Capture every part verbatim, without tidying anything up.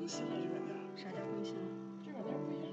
更新了这软件。 啥叫更新？ 这软件不一样。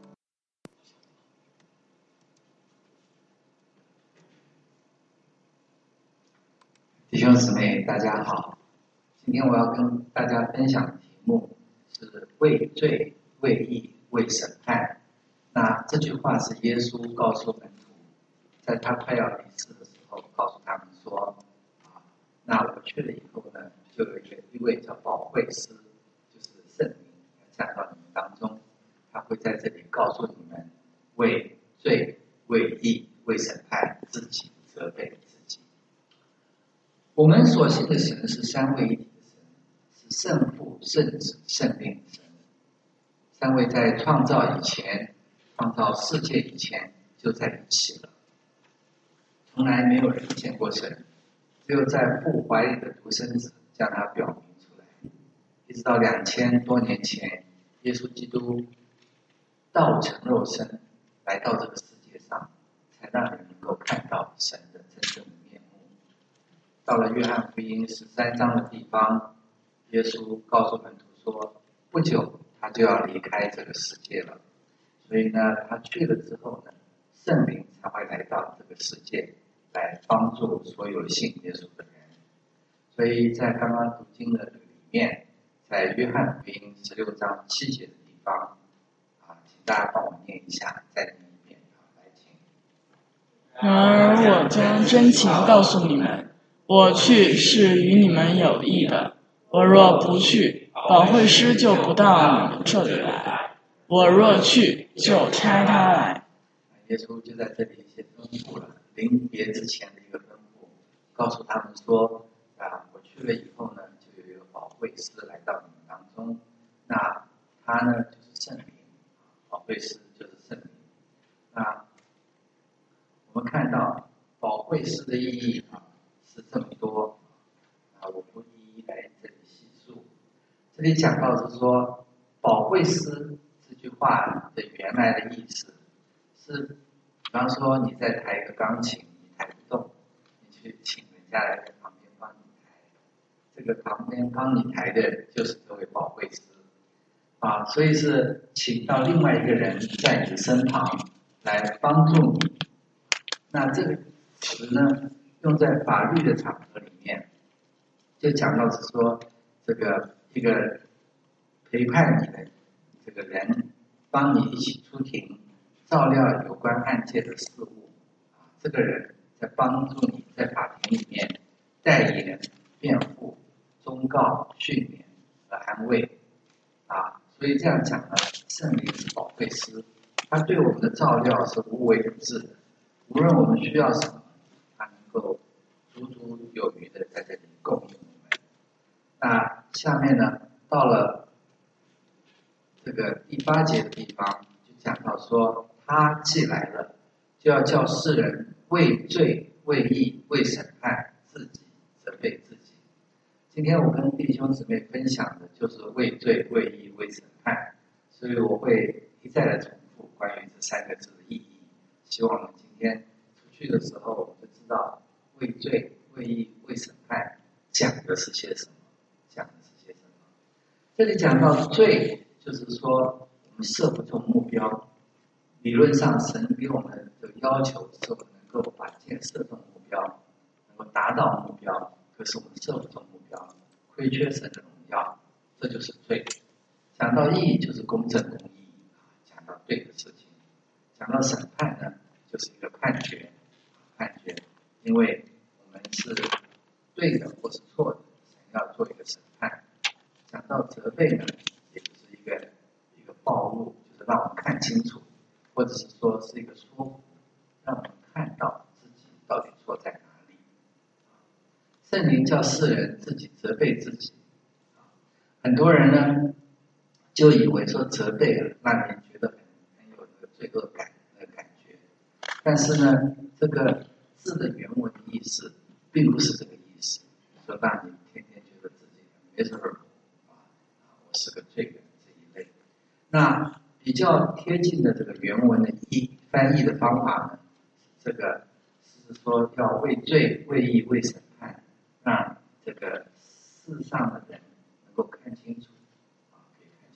弟兄姊妹，大家好。今天我要跟大家分享的题目是为罪、为义、为审判。那这句话是耶稣告诉门徒，在他快要离世的时候，告诉他们说：啊，那我去了以后呢，就有一个一位叫保惠师，就是圣灵降到你们当中，他会在这里告诉你们为罪、为义、为审判自己，责备自己。我们所信的神是三位一体的神，是圣父、圣子、圣灵的神。三位在创造以前，创造世界以前就在一起了，从来没有人见过神，只有在父怀里的独生子将他表明出来。一直到两千多年前，耶稣基督道成肉身来到这个世界上，才让人能够看到神的真正的面目。到了约翰福音十三章的地方，耶稣告诉门徒说，不久他就要离开这个世界了。所以呢，他去了之后呢，圣灵才会来到这个世界，来帮助所有信耶稣的人。所以在刚刚读经的里面，在约翰福音十六章七节的地方，啊，请大家帮我念一下，再念一遍，来请。 然而我将真情告诉你们，我去是与你们有益的。我若不去，保惠师就不到你们这里来。我若去，就差他来。 耶稣就在这里先吩咐了临别之前的一个吩咐，告诉他们说：啊，我去了以后呢，就有一个保惠师来到你们当中。那他呢，就是圣灵，保惠师就是圣灵。那我们看到保惠师的意义啊是这么多啊，我不一一来这里细述。这里讲到是说，保惠师这句话的原来的意思是，比方说你在弹一个钢琴，你弹不动，你去请人家来在旁边帮你弹，这个旁边帮你弹的就是这位保惠师啊，所以是请到另外一个人在你的身旁来帮助你。那这个词呢，用在法律的场合里面，就讲到是说，这个一个陪伴你的这个人，帮你一起出庭，照料有关案件的事务，啊，这个人在帮助你在法庭里面代言、辩护、忠告、训勉和安慰，啊，所以这样讲呢，圣灵是保惠师，他对我们的照料是无微不至的，无论我们需要什么，他能够足足有余的在这里供应我们。那下面呢，到了这个第八节的地方，就讲到说，他既来了，就要叫世人为罪、为义、为审判自己，责备自己。今天我跟弟兄姊妹分享的就是为罪、为义、为审判，所以我会一再的重复关于这三个字的意义。希望我们今天出去的时候，我们就知道为罪、为义、为审判讲的是些什么，讲的是些什么。这里讲到罪，就是说我们设不中目标。理论上，神给我们的要求是我们能够把箭射中目标，能够达到目标，可是我们射不中目标，亏缺神的荣耀，这就是罪。讲到义，就是公正公义，讲到对的事情。讲到审判呢，就是一个判决，判决，因为我们是对的或是错的，神要做一个审判。讲到责备呢，也就是一个一个暴露，就是让我们看清楚，或者是说是一个说服，让我们看到自己到底错在哪里。圣灵叫世人自己责备自己，很多人呢就以为说责备了，让人觉得很很有这个罪恶感的感觉，但是呢，这个字的原文意思并不是这个意思，说让你天天觉得自己很 miserable 啊，我是个罪人这一类。那比较贴近的这个原文的译翻译的方法呢，这个是说要为罪、为义、为审判，让这个世上的人能够看清楚啊，可以看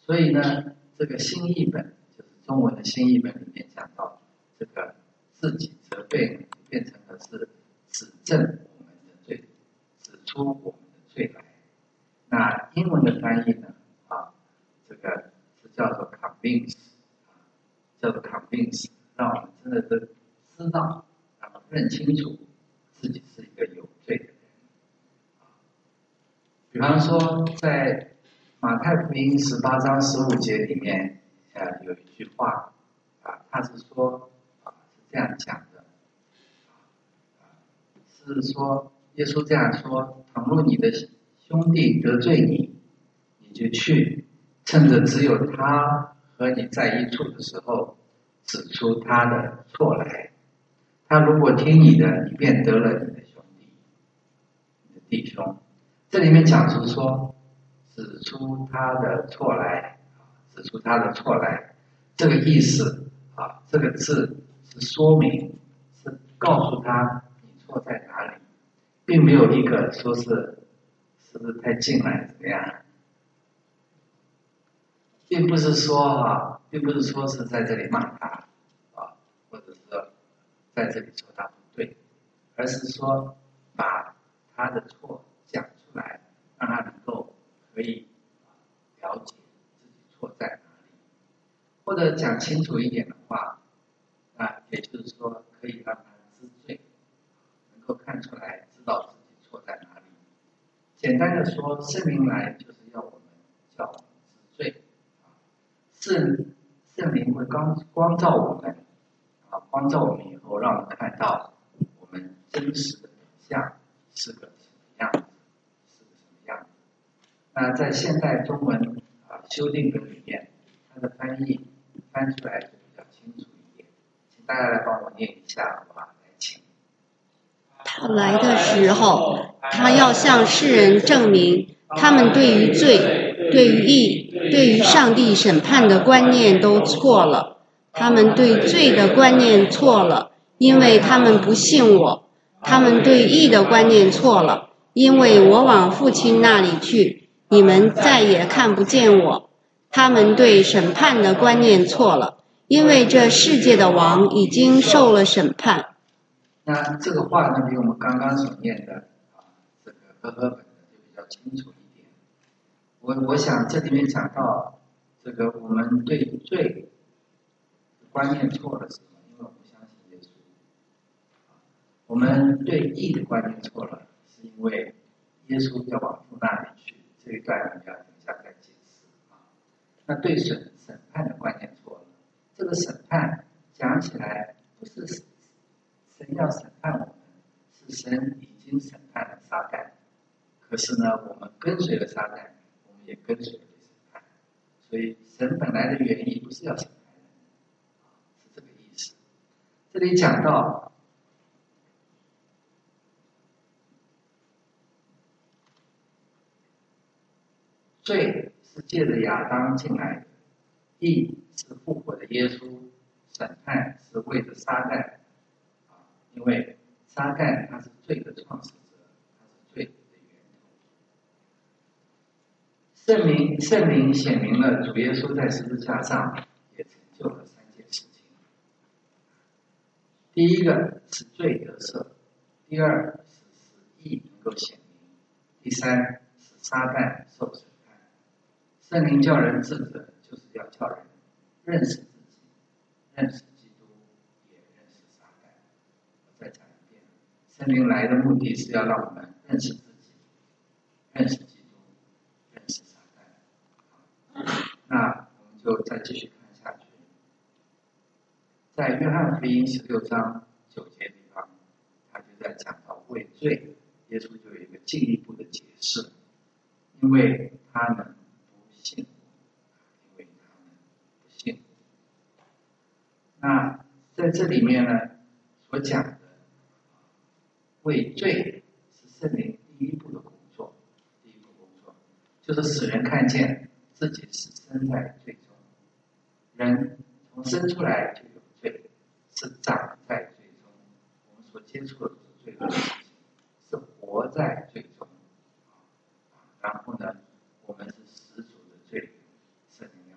所以呢，这个新译本就是中文的新译本里面讲到，这个自己责备变成了是指正我们的罪，指出我们的罪来。那英文的翻译呢，啊，这个是叫做 convince， 叫做 convince， 让我们真的是知道，然后认清楚自己是一个有罪的人。比方说，在马太福音十八章十五节里面，呃，有一句话，啊，他是说，啊，是这样讲的，啊，是说耶稣这样说：倘若你的兄弟得罪你，你就去，趁着只有他和你在一处的时候，指出他的错来。他如果听你的，你便得了你的兄弟，你的弟兄。这里面讲出说，指出他的错来，指出他的错来，这个意思啊，这个字是说明，是告诉他你错在哪里，并没有一个说是是不是太近了怎么样，并不是说啊，并不是说是在这里骂他啊，或者是在这里说他不对，而是说把他的错讲出来，让他能够可以了解自己错在哪里，或者讲清楚一点的话，那也就是说可以让他知罪，能够看出来，知道自己错在哪里。简单的说，圣灵来就是要我们叫我们知罪，圣圣灵会光光照我们，啊，光照我们以后，让我们看到我们真实的本相是个什么样子，是个什么样子。那在现代中文啊修订本里面，它的翻译翻出来就比较清楚一点，请大家来帮我念一下，好吧？来，请。 他来的时候，他要向世人证明，他们对于罪、对于义、对于上帝审判的观念都错了。他们对罪的观念错了，因为他们不信我；他们对义的观念错了，因为我往父亲那里去，你们再也看不见我。他们对审判的观念错了，因为这世界的王已经受了审判。 那这个话呢，比我们刚刚所念的啊，这个和合本的就比较清楚一点。我我想这里面讲到这个我们对罪观念错了是什么？因为我们不相信耶稣。我们对义的观念错了，是因为耶稣要往父那里去。这一段我们要等一下再解释啊。那对审审判的观念错了，这个审判讲起来不是神要审判我们，是神已经审判了撒旦。可是呢，我们跟随了撒旦，我们也跟随了审判。所以神本来的原意不是要审判人，是这个意思。这里讲到罪是借着亚当进来的，义是复活的耶稣，审判是为着撒旦。因为撒旦他是罪的创始者，他是罪的源头。圣灵圣灵显明了主耶稣在十字架上也成就了三件事情。第一个是罪得赦，第二是使义能够显明，第三是撒旦受审判。圣灵叫人治责，就是要叫人认识自己，认识基督，也认识撒旦。我再讲一遍，圣灵来的目的是要让我们认识自己，认识基督，认识撒旦。那我们就再继续看下去。在约翰福音十六章九节地方，他就在讲到为罪，耶稣就有一个进一步的解释，因为他们不信我，因为他们不信我。那在这里面呢，所讲的为罪是圣灵第一步的工作，第一步工作就是使人看见自己是生在罪中，人从生出来就有罪，是长在罪中。我们所接触的是罪恶的事情，是活在罪中。然后呢，我们是十足的罪，圣灵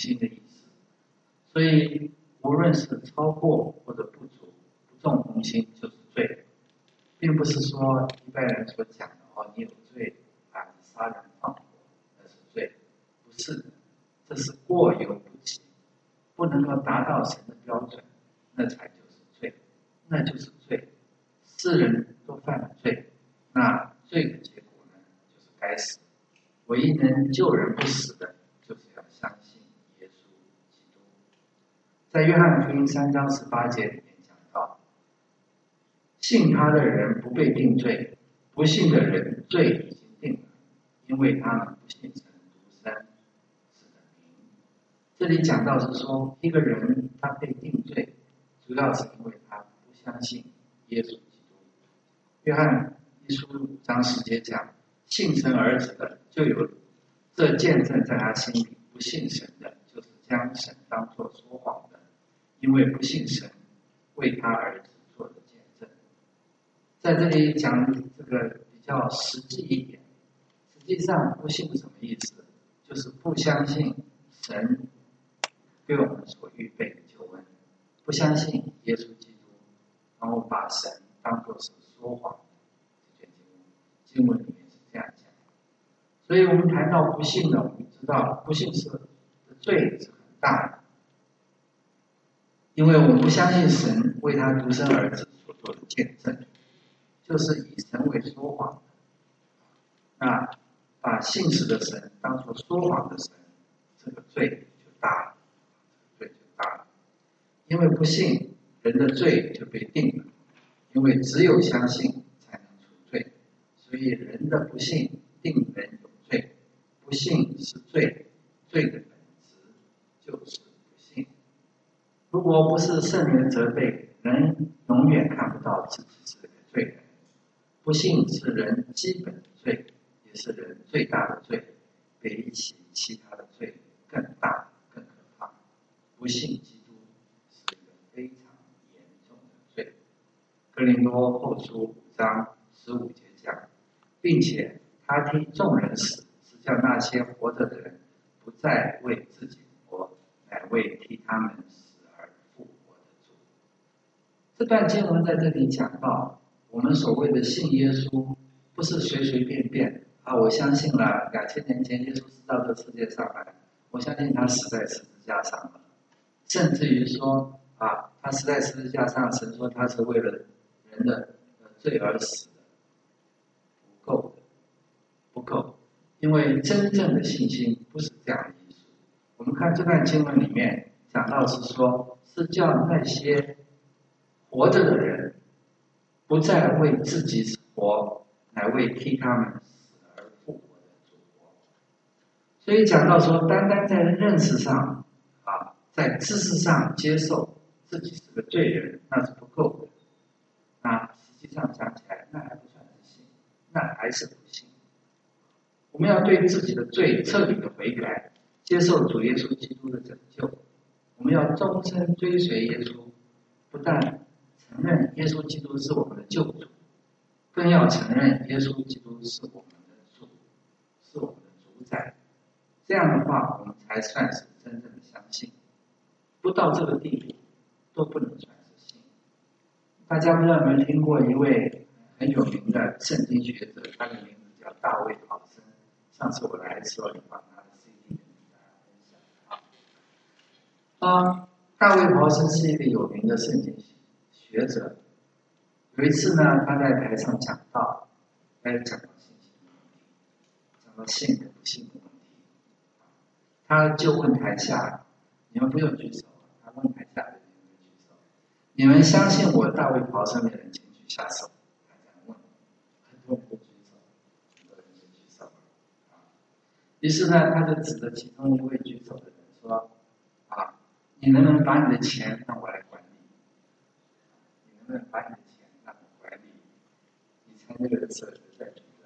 心的意思。所以无论是超过或者不足，不重红心就是罪，并不是说一般人所讲的哦，你有罪啊，你杀人放火那是罪，不是的，这是过犹不及，不能够达到神的标准，那才就是罪，那就是罪。世人都犯了罪，那罪的结果呢，就是该死。唯一能救人不死的，就是要相信耶稣基督。在约翰福音三章十八节里面讲到，信他的人不被定罪，不信的人罪已经定了，因为他们不信神独生子的名。这里讲到是说，一个人他被定罪，主要是因为他不相信耶稣基督。约翰一书五章十节讲，信神儿子的就有这见证在他心里，不信神的，就是将神当作说谎的，因为不信神为他儿子做的见证。在这里讲这个比较实际一点，实际上不信什么意思？就是不相信神为我们所预备的救恩，不相信耶稣基督，然后把神当作是说谎的。这卷经文里面是这样讲。所以我们谈到不信呢，我们知道不信是的罪是很大的，因为我们不相信神为他独生儿子所做的见证，就是以神为说谎的。那把信实的神当作说谎的神，这个罪就大了，罪就大了。因为不信，人的罪就被定了，因为只有相信才能除罪，所以人的不信定人有罪，不信是罪，罪的本质就是不信。如果不是圣人责备，人永远看不到自己是个罪人。不信是人基本的罪，也是人最大的罪，比起其他的罪更大更可怕。不信基督是一个非常严重的罪。哥林多后书五章十五节讲，并且他替众人死，是叫那些活着的人不再为自己活，乃为替他们死而复活的主。这段经文在这里讲到，我们所谓的信耶稣，不是随随便便啊，我相信了，两千年前耶稣是到这世界上来，我相信他死在十字架上了，甚至于说啊，他死在十字架上，神说他是为了人的罪而死的，不够的，不够，因为真正的信心不是这样的意思。我们看这段经文里面讲到是说，是叫那些活着的人不再为自己活，乃为替他们死而复活的主活。所以讲到说，单单在认识上啊，在知识上接受自己是个罪人，那是不够的。那实际上讲起来，那还不算是信，那还是不信。我们要对自己的罪彻底的悔改，接受主耶稣基督的拯救。我们要终身追随耶稣，不但承认耶稣基督是我们的救主，更要承认耶稣基督是我们的主，是我们的主宰。这样的话，我们才算是真正的相信。不到这个地步，都不能算是信。大家不知道有没有听过一位很有名的圣经学者，他的名字叫大卫·考森。上次我来的时候，也把他的 C D 跟大家分享啊。啊，大卫·考森是一个有名的圣经学者。有一次呢，他在台上讲到，他讲到信心的问题，讲到信和不信的问题。他就问台下，你们不用举手，他问台下的人们举手，你们相信我大卫·考森的人请举下手。他这样问，很多人都举手，很多人就举手了。于是呢，他就指着其中一位举手的人说：“啊，你能不能把你的钱让我来管理？你能不能把你的钱让我管理？你猜那个人是在举的？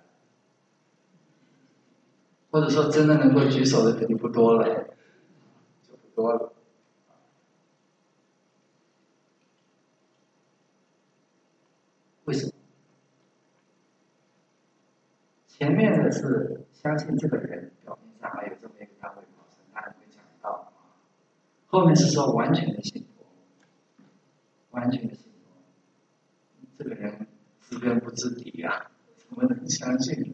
或者说，真的能够举手的人就不多了，就不多了。为什么？前面的是相信这个人，表面上还有这么一个大卫考森，他还会讲到后面是说完全的信佛，完全的信佛，这个人知根不知底啊，怎么能相信？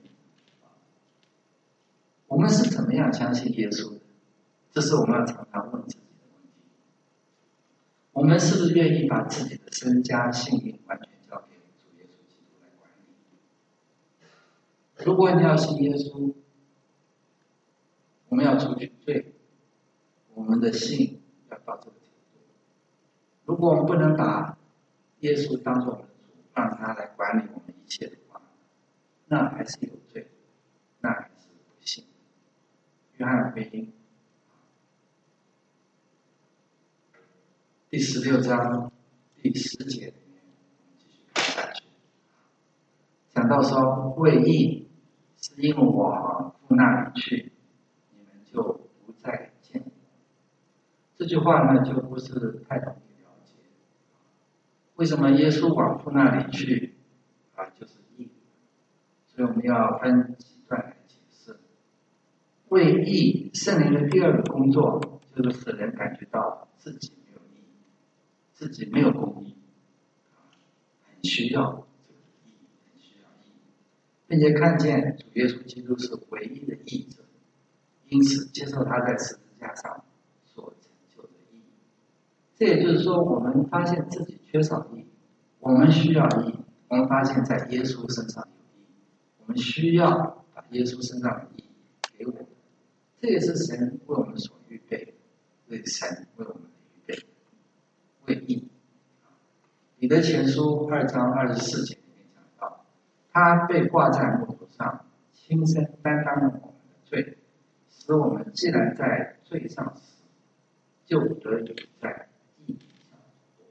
我们是怎么样相信耶稣的？这是我们要常常问自己的问题。我们是不是愿意把自己的身家性命完全交给主耶稣基督来管理？如果你要信耶稣，我们要除去罪，我们的信要到这个程度。如果我们不能把耶稣当作我们的主，让他来管理我们一切的话，那还是有罪，那还是不信。约翰福音第十六章第十节里面，我们继续看下去。讲到说，为义是因为我往父那里去，你们就不再见我。这句话呢，就不是太容易了解。为什么耶稣往父那里去啊，就是义？所以我们要分几段来解释。为义，圣灵的第二个工作就是使人感觉到自己没有义，自己没有公义，很需要这个义，很需要义，并且看见主耶稣基督是唯一的义者，因此接受他在十字架上所成就的义。这也就是说，我们发现自己缺少义，我们需要义，我们发现在耶稣身上有义，我们需要把耶稣身上的义给我们。这也是神为我们所预备，为神为我们预备，为义。彼得前书二章二十四节里面讲到，他被挂在木头上，亲身担当了我们的罪，使我们既然在罪上死，就得以在义上活。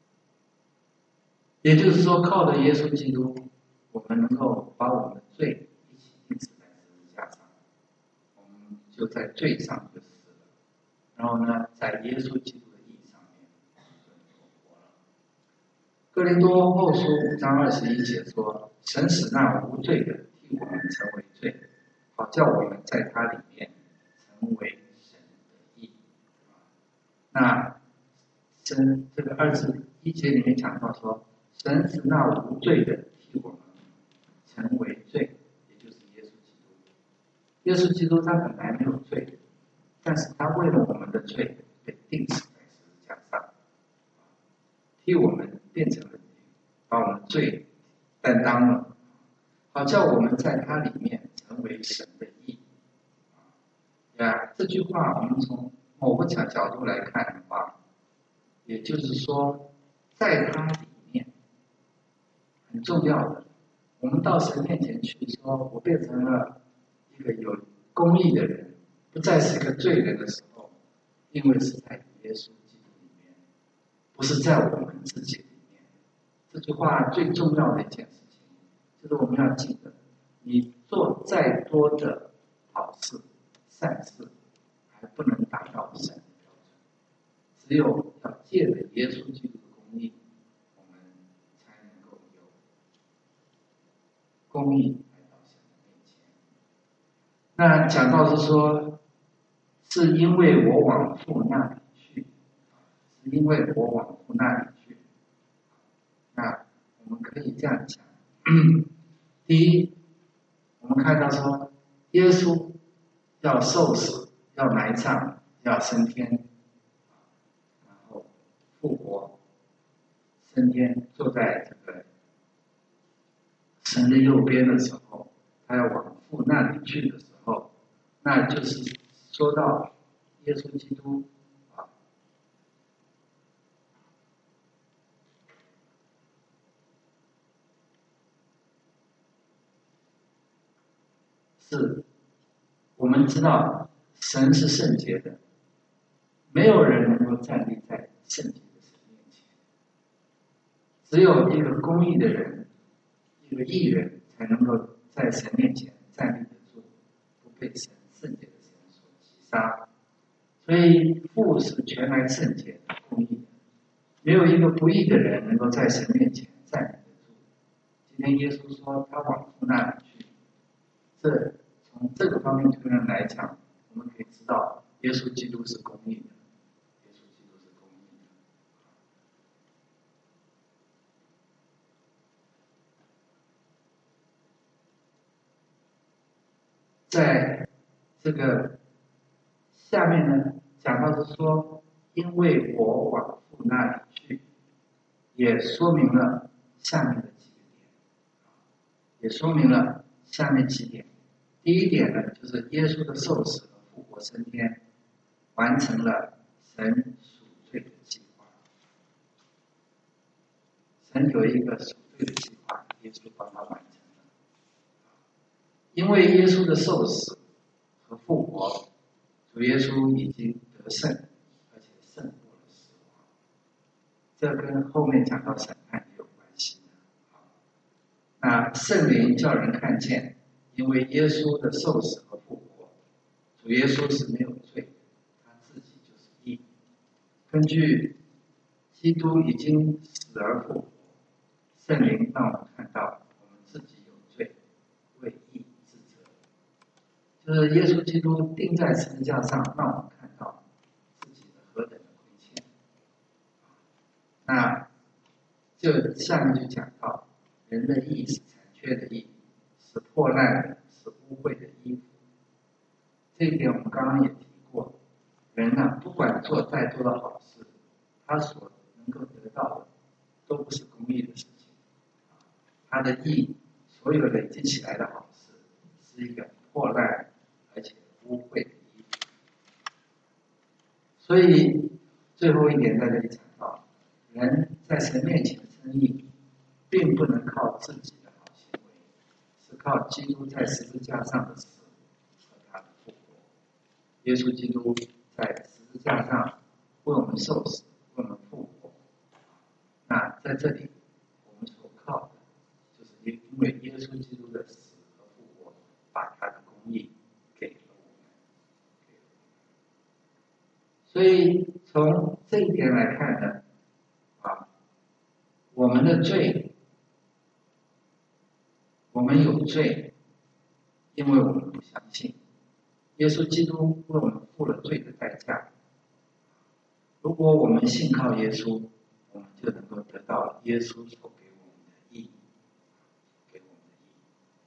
也就是说，靠着耶稣基督，我们能够把我们的罪一起钉死在十字架上，我们就在罪上就死了。然后呢，在耶稣基督的义上面就活了。哥林多后书五章二十一节说：“神使那无罪的替我们成为罪，好叫我们在他里面成为神的义。”那神这个二十一节里面讲到说，神使那无罪的替我们成为罪，也就是耶稣基督。耶稣基督他本来没有罪，但是他为了我们的罪被钉死在十字架上，替我们变成了义，把我们罪担当了，好叫我们在他里面成为神的义。呀，这句话我们从某个角角度来看的话，也就是说，在他里面很重要的，我们到神面前去说，我变成了一个有公义的人，不再是个罪人的时候，因为是在耶稣基督里面，不是在我们自己里面。这句话最重要的一件事情，就是我们要记得，你做再多的好事、善事，还不能达到神的标准。只有要借着耶稣基督的公义，我们才能够有公义来到神的面前。那讲到是说，是因为我往父那里去，是因为我往父那里去。那我们可以这样讲：第一，我们看到说，耶稣要受死，要埋葬，要升天，然后复活，升天，坐在这个神的右边的时候，他要往父那里去的时候，那就是说到耶稣基督啊，是我们知道神是圣洁的，没有人能够站立在圣洁的神面前，只有一个公义的人，一个义人才能够在神面前站立得住，不被神圣洁的神所击杀。所以父是全然圣洁的、公义的，没有一个不义的人能够在神面前站立得住。今天耶稣说他往父那里去，这从这个方面推论来讲，我们可以知道耶稣基督是公义的，耶稣在这个下面呢，讲到是说，因为我往父那里去，也说明了下面的几个点，也说明了下面几点。第一点呢，就是耶稣的受死和复活升天，完成了神赎罪的计划。神有一个赎罪的计划，耶稣帮他完成了。因为耶稣的受死和复活，主耶稣已经得胜，而且胜过了死亡。这跟后面讲到审判也有关系的。那圣灵叫人看见，因为耶稣的受死和复活，主耶稣是没有罪，他自己就是义。根据基督已经死而复活，圣灵让我们看到我们自己有罪，为义自责。就是耶稣基督钉在十字架上，让我们看到自己的何等的亏欠。那就下面就讲到，人的义是残缺的义，是破烂的，是污秽的衣服。这一点我们刚刚也提过，人呢、啊，不管做再多的好事，他所能够得到的都不是公义的事情。他的义，所有累积起来的好事，是一个破烂而且污秽的衣服。所以最后一点在这里讲到，人在神面前称义，并不能靠自己的好行为，是靠基督在十字架上的死和他的复活。耶稣基督在十字架上为我们受死，为我们复活。那在这里，我们所靠的，就是因为耶稣基督的死和复活，把他的公义给了我们。所以从这一点来看呢，啊，我们的罪，我们有罪，因为我们不相信耶稣基督为我们付了罪的代价。如果我们信靠耶稣，我们就能够得到耶稣所给我们的义，给我们的义。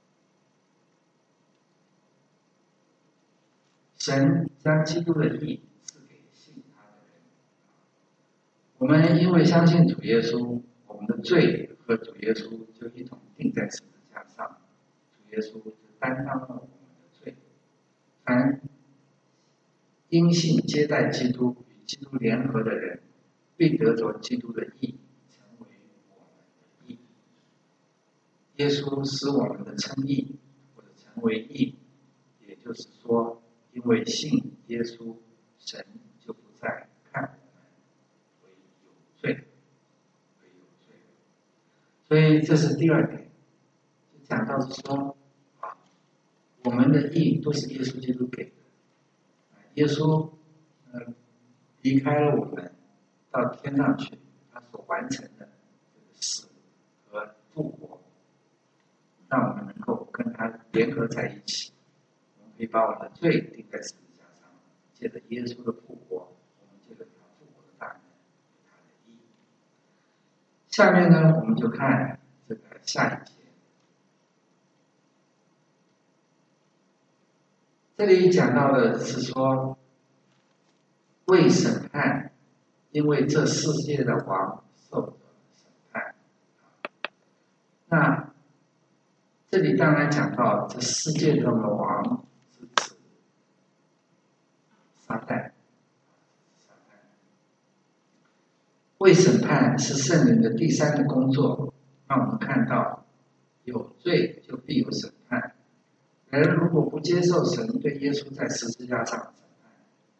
神将基督的义赐给信他的人。我们因为相信主耶稣，我们的罪和主耶稣就一同钉在十字架上，主耶稣就担当了我们的罪。凡因信接待基督与基督联合的人，必得着基督的义，成为我们的义。耶稣使我们的称义或者成为义，也就是说，因为信耶稣，神就不再看我们为有罪，为有罪。所以这是第二点，就讲到是说，啊，我们的义都是耶稣基督给的。耶稣，呃，离开了我们，到天上去，他所完成的这个死和复活，让我们能够跟他联合在一起。我们可以把我们的罪钉在十字架上，借着耶稣的复活，我们借着他复活的大能，他的义。下面呢，我们就看这个下一节。这里讲到的是说，为审判，因为这世界的王受着审判。那这里当然讲到这世界上的王是指撒旦。撒旦为审判是圣灵的第三个工作，让我们看到有罪就必有审判。人如果不接受神对耶稣在十字架上的审判，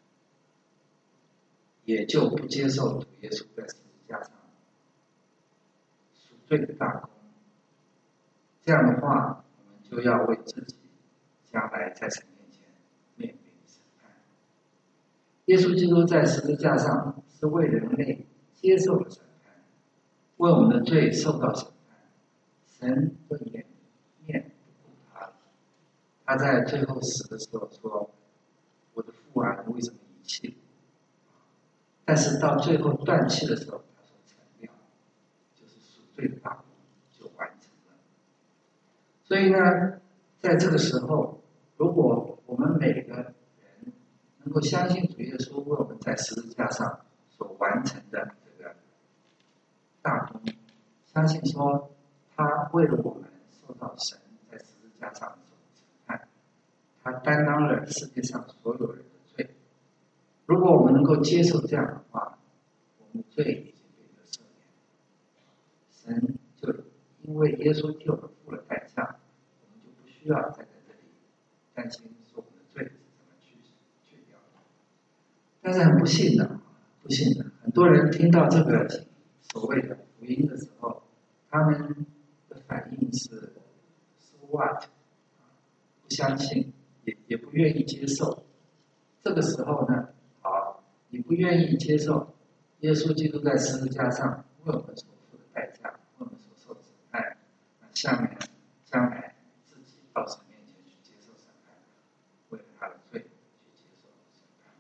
也就不接受主耶稣在十字架上赎罪的大功。这样的话，我们就要为自己将来在神面前面临审判。耶稣基督在十字架上是为人类接受了审判，为我们的罪受到审判，神的眼面不顾他了。他在最后死的时候说：“我的父啊，你为什么遗弃我？”但是到最后断气的时候，他说：“成了，就是赎罪的大功就完成了。”所以呢，在这个时候， 如果我们每个人能够相信主耶稣为我们在十字架上所完成的这个大功，相信说他为了我们受到神在十字架上所审判，他担当了世界上所有人的罪。如果我们能够接受这样的话，我们罪已经被得赦免，神就因为耶稣替我们付了代价，我们就不需要再在这里担心说我们的罪是怎么去去掉的。但是很不幸的，不幸的，很多人听到这个所谓的福音的时候，他们的反应是 so what， 不相信，也也不愿意接受。这个时候呢，好，你不愿意接受耶稣基督在十字架上为我们所付的代价，为我们所受的审判，那下面将来自己到神面前去接受审判，为了他的罪去接受审判。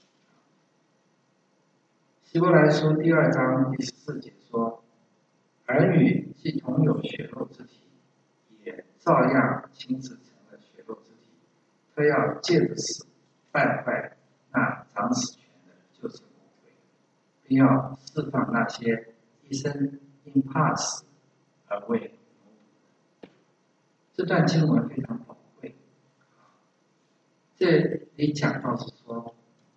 希伯来书第二章第十四节说，儿女既同有血肉之体，也照样亲自成了血肉之体，非要借着死败坏那掌死权的，就是魔鬼，并要释放那些一生因怕死而为奴仆的。这段经文非常宝贵，这里讲到是说，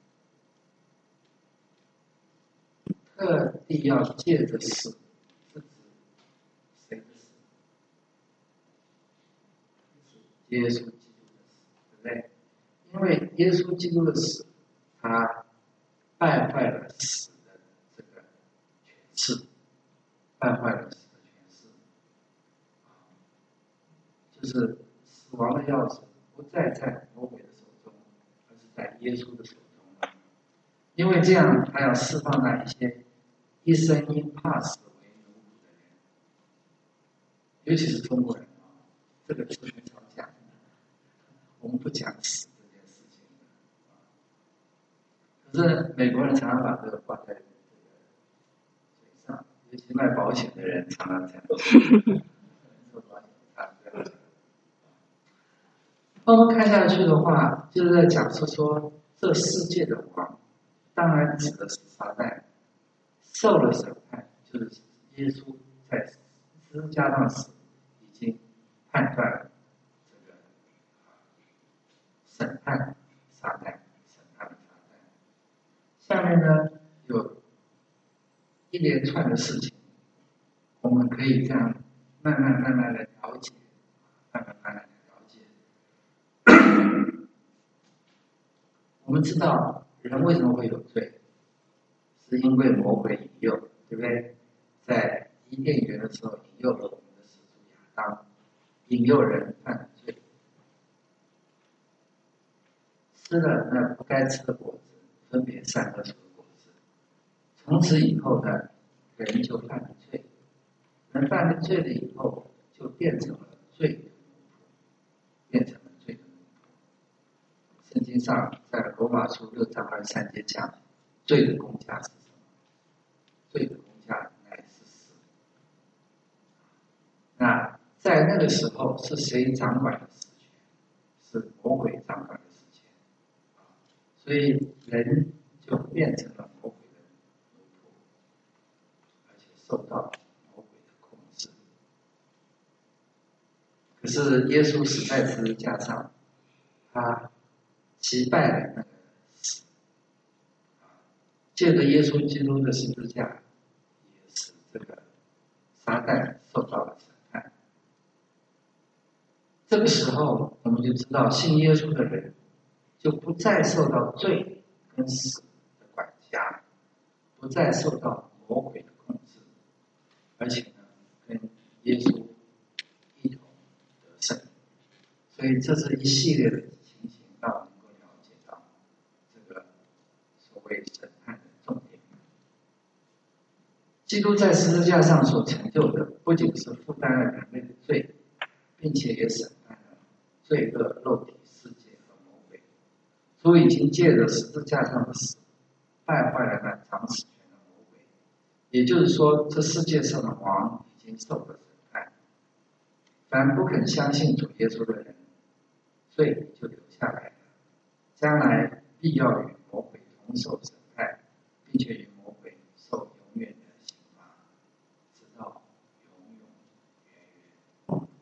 特地要借着死，是指谁的死？耶稣基督的死，对不对？因为耶稣基督的死，他败坏了死的这个权势，败坏了死的权势，就是死亡的钥匙不再在魔鬼的手中，而是在耶稣的手中了。因为这样，他要释放那一些一生因怕死为奴仆的人，尤其是中国人啊，这个是非常讲的。我们不讲死这件事情的，可是美国人常常把这个挂在这个嘴上，尤其卖保险的人常常这样说。那我们看下去的话，就是在讲述说，这世界的王，当然指的是撒旦，受了审判，就是耶稣在十字架上死，已经判断了这个审判撒旦，审判了撒旦。下面呢，有一连串的事情，我们可以这样慢慢慢慢的了解，慢慢慢慢的了解。我们知道人为什么会有罪，是因为魔鬼引诱，对不对？在伊甸园的时候，引诱了我们的始祖亚当，引诱人犯罪，吃了那不该吃的果子，分别善恶树的果子。从此以后呢，人就犯了罪，人犯了罪了以后，就变成了罪的奴仆，变成了罪的奴仆。圣经上在罗马书六章二十三节讲，罪的工价是什么？罪的工价乃是死。那在那个时候，是谁掌管了死权？是魔鬼掌管了死权。所以人就变成了魔鬼的奴仆，而且受到魔鬼的控制。可是耶稣死在十字架上，他击败了那个死，借着耶稣基督的十字架，也使这个撒旦受到了审判。这个时候，我们就知道信耶稣的人就不再受到罪跟死的管辖，不再受到魔鬼的控制，而且呢，跟耶稣一同得胜。所以这是一系列的情形，让我们能够了解到这个所谓审判的重点。基督在十字架上所成就的，不仅是负担了人类的罪，并且也审判了罪恶肉体世界和魔鬼。主已经借着十字架上的死，败坏了那掌死权的魔鬼。也就是说，这世界上的王已经受了审判。凡不肯相信主耶稣的人， 罪就留下来了，将来必要与魔鬼同受审判，并且与魔鬼受永远的刑罚，直到永永远远。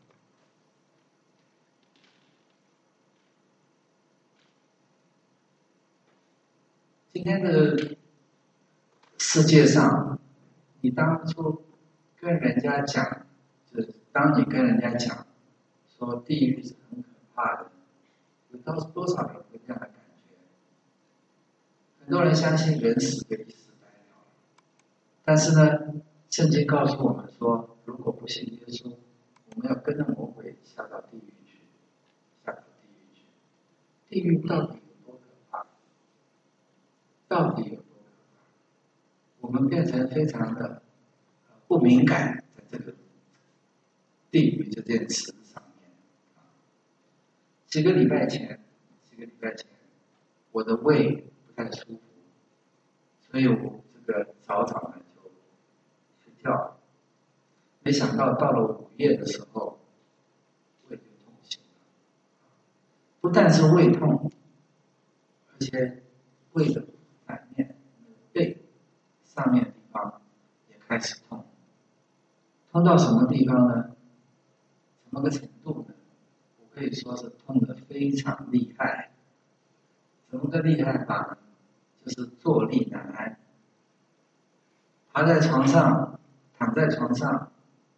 今天的世界上，你当初跟人家讲，就是当你跟人家讲说地狱是很可怕的，有多多少人会这样的感觉？很多人相信人死就一死百了，但是呢，圣经告诉我们说，如果不信耶稣，我们要跟着魔鬼下到地狱去，下到地狱去。地狱到底有多可怕？到底有多可怕？我们变成非常的不敏感，在这个地狱这件事上面。几个礼拜前，几个礼拜前，我的胃不太舒服，所以我这个早早呢就睡觉了。没想到到了午夜的时候，胃就痛醒了。不但是胃痛，而且胃的反面，背上面的地方也开始痛。痛到什么地方呢？什么个程度呢？我可以说是痛得非常厉害。怎么个厉害法呢？就是坐立难安。爬在床上，躺在床上，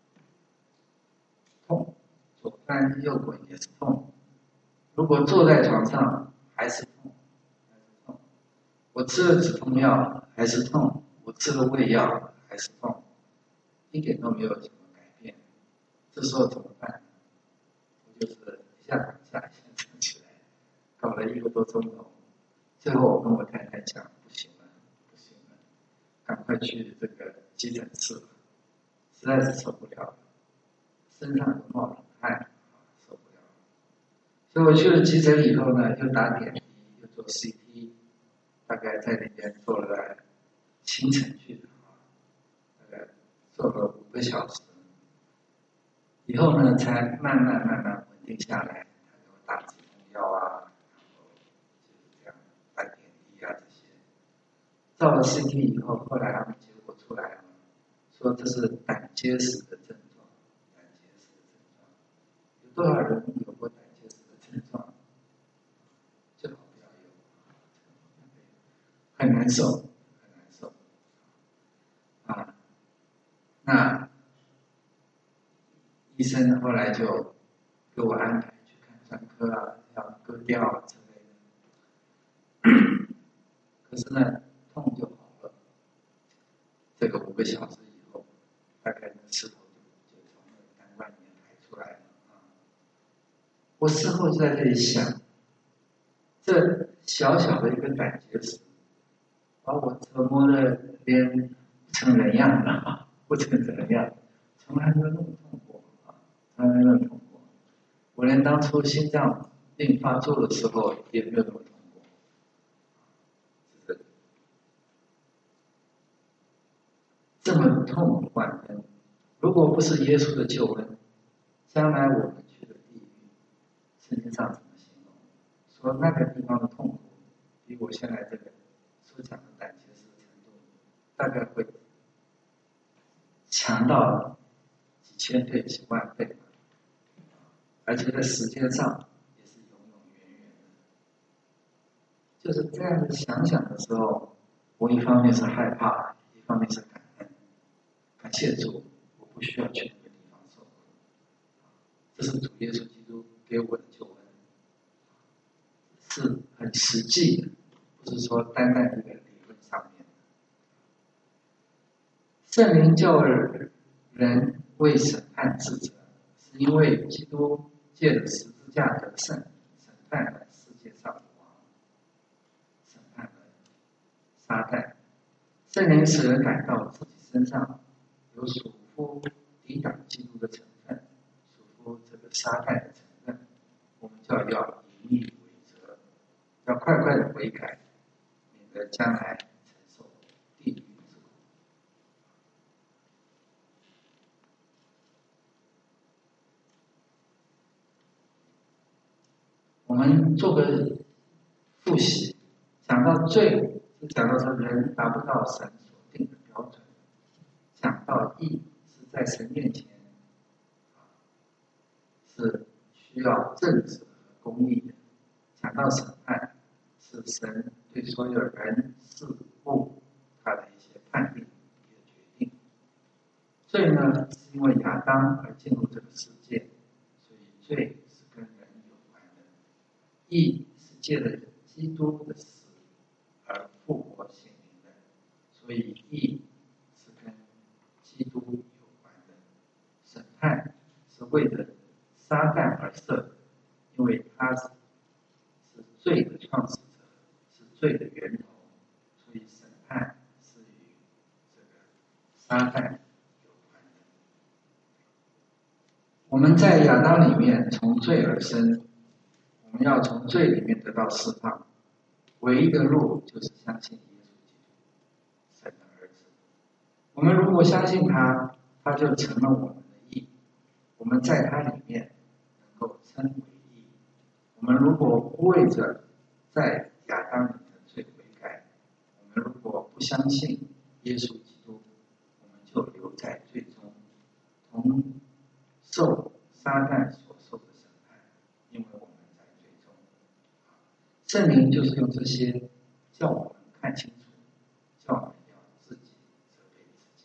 痛，左翻右滚也是痛。如果坐在床上，还是痛，还是痛。我吃了止痛药，还是痛；我吃了胃药，还是痛，一点都没有什么改变。这时候怎么办？我就是一下躺下，一下站起来，搞了一个多钟头。最后我跟我太太讲，不行了，不行了，赶快去这个急诊室了，实在是受不了了，身上都冒冷汗，受不了了。所以我去了急诊以后呢，又打点滴，又做 C T， 大概在那边做了清晨去的，大概做了五个小时，以后呢才慢慢慢慢稳定下来，他给我打止痛药啊。照了 C T 以后，后来他们结果出来了，说这是胆结石的症状。胆结石的症状，有多少人有过胆结石的症状？最好不要有，很难受，很难受。啊，那医生后来就给我安排去看专科啊，要割掉啊之类的。可是呢，痛就好了。这个五个小时以后，大概那个石头就就从那个胆管里面排出来了啊。我事后就在这里想，这小小的一个胆结石，把我折磨的连不成人样了，不成人样，从来没有那么痛过啊，从来没有那么痛过。我连当初心脏病发作的时候也没有那么痛过。这么痛万分，如果不是耶稣的救恩，将来我们去的地狱，圣经上怎么形容？说那个地方的痛苦，比我现在这个所讲的胆结石的程度，大概会强到几千倍、几万倍，而且在时间上也是永永远远的。就是这样子想想的时候，我一方面是害怕，一方面是感恩。感谢主，我不需要去那个地方受苦。这是主耶稣基督给我的救恩，是很实际的，不是说单单一个理论上面。圣灵叫人为审判自责，是因为基督借着十字架的圣审判了世界上的王，审判了撒旦。圣灵使人感到自己身上有属乎抵挡基督的成分，属乎这个撒旦的成分，我们就要以义为责，要快快的悔改，免得将来承受地狱之苦。 我们做个复习，讲到罪，是讲到说人达不到神所定的标准；讲到义，是在神面前是需要正直和公义的；讲到审判，是神对所有人事物他的一些判定、一些决定。罪呢，是因为亚当而进入这个世界，所以罪是跟人有关的；义是借着基督的死而复活显明的，所以义是跟基督有关的；审判是为了撒旦而设的，因为他是是罪的创始者，是罪的源头，所以审判是与这个撒旦有关的。我们在亚当里面从罪而生，我们要从罪里面得到释放，唯一的路就是相信耶稣基督，神的儿子。我们如果相信他，他就成了我们的义，我们在他里面能够称为义。我们如果不为着在亚当里的罪悔改，我们如果不相信耶稣基督，我们就留在罪中，同受撒旦所受的审判，因为我们在罪中。圣灵就是用这些叫我们看清楚，叫我们要自己责备自己。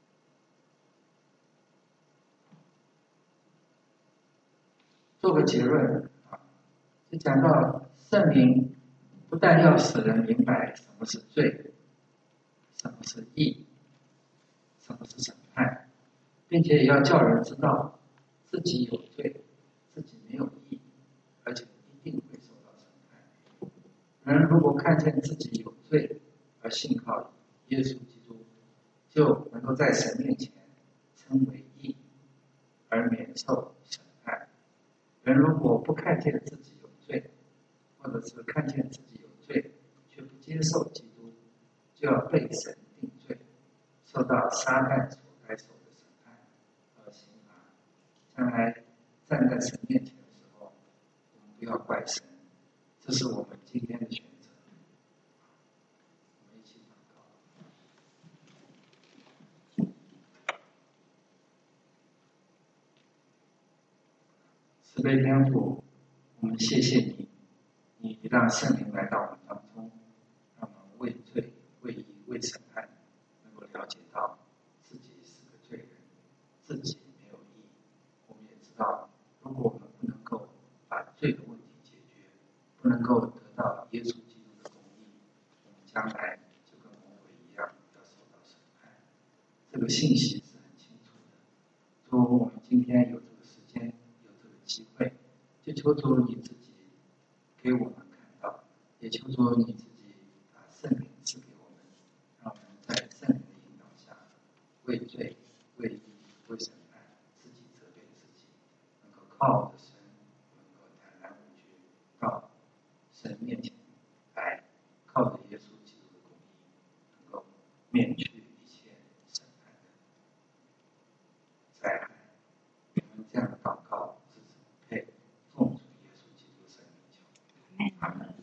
做个结论啊，就讲到圣灵不但要使人明白什么是罪，什么是义，什么是审判，并且也要叫人知道自己有罪，自己没有义，而且一定会受到审判。人如果看见自己有罪而信靠耶稣基督，就能够在神面前称为义，而免受审判。人如果不看见自己有罪，或者是看见自己有罪却不接受基督，就要被神定罪，受到撒旦所该受的审判和刑罚。将来站在神面前的时候，我们不要怪神，这是我们今天的选择。我们一起祷告。慈悲天父，我们谢谢你，你让圣灵来到我们当中，让我们为罪、为义、为审判，能够了解到自己是个罪人，自己没有义。我们也知道，如果我们不能够把罪的问题解决，不能够得到耶稣基督的公义，我们将来就跟魔鬼一样要受到审判。这个信息是很清楚的。说我们今天有这个时间，有这个机会，就求主你自己给我们看到，也求主你自己把圣灵赐给我们，让我们在圣灵的引导下，为罪、为义、为审判，自己责备自己，能够靠着神，能够坦然无惧到神面前来，靠着耶稣基督的公义，能够免去一切审判的灾害。我们这样的祷告，是配奉主耶稣基督圣名求。阿门。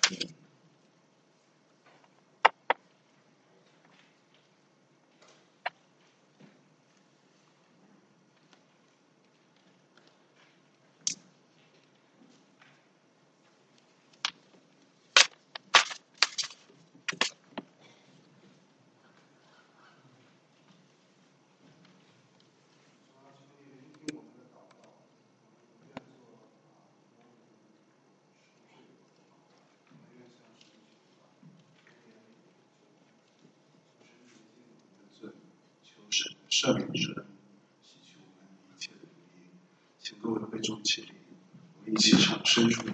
赦免之恩，洗去我们一切的不义，请各位会众起立，我们一起唱深处。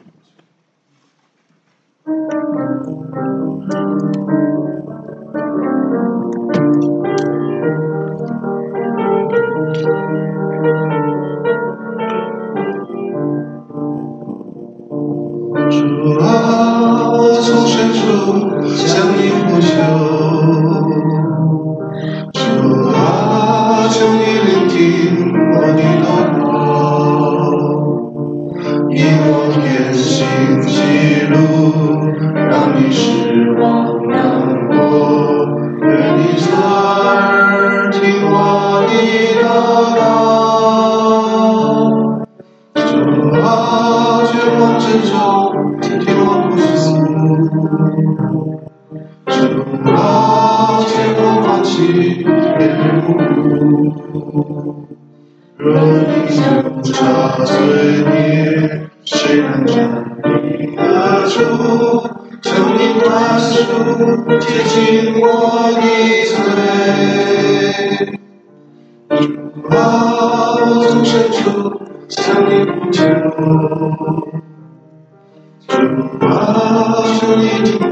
主啊，我从深处向你呼求。主啊，求你聆听我的祷告，因我偏心。 绝望之中，今天我不死。主啊，借我放弃别无路。若你想插嘴你，谁能站立得住？求你宽恕，洁净我的罪。主啊，我从深处向你呼求。主啊，求你听。